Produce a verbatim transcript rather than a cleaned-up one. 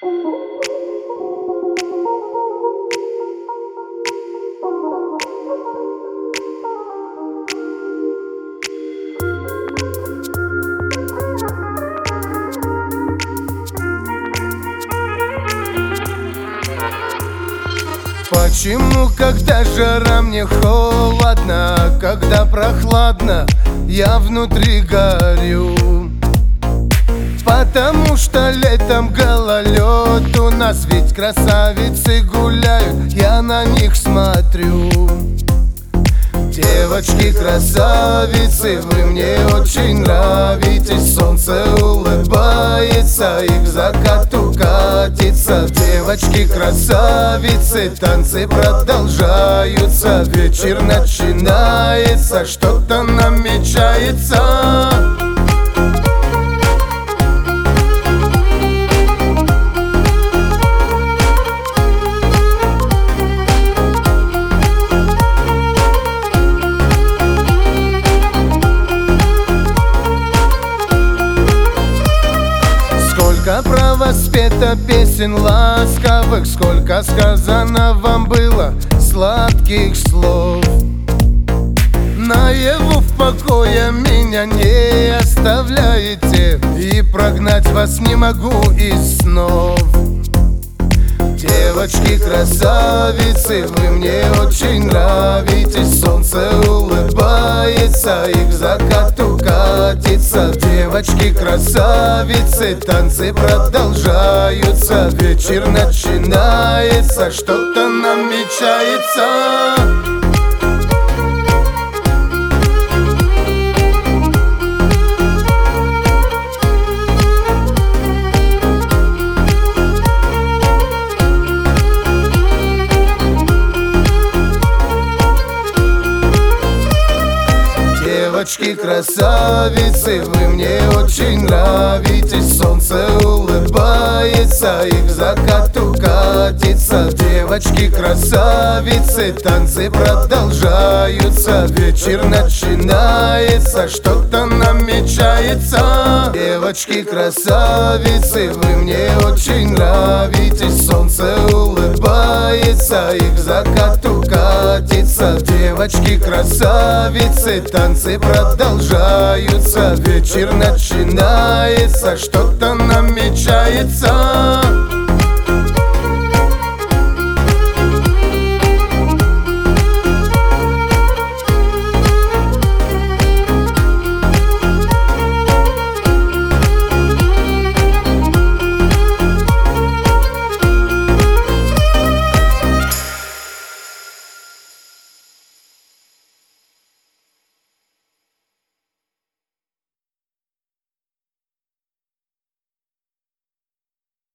Почему, когда жара, мне холодно, а когда прохладно, я внутри горю? Потому что летом гололед, у нас ведь красавицы гуляют, я на них смотрю. Девочки-красавицы, вы мне очень нравитесь. Солнце улыбается и к закату катится. Девочки-красавицы, танцы продолжаются. Вечер начинается, что-то намечается. Сколько про вас спето песен ласковых, сколько сказано вам было сладких слов. Наяву в покое меня не оставляете, и прогнать вас не могу из снов. Девочки-красавицы, вы мне очень нравитесь. Солнце улыбается и к закату катится. Девочки-красавицы, танцы продолжаются. Вечер начинается, что-то намечается. Девочки-красавицы, вы мне очень нравитесь. Солнце улыбается и к закату катится. Девочки-красавицы, танцы продолжаются. Вечер начинается, что-то намечается. Девочки-красавицы, вы мне очень нравитесь. Солнце улыбается и к закату катится. Девочки-красавицы, танцы продолжаются. Вечер начинается, что-то намечается.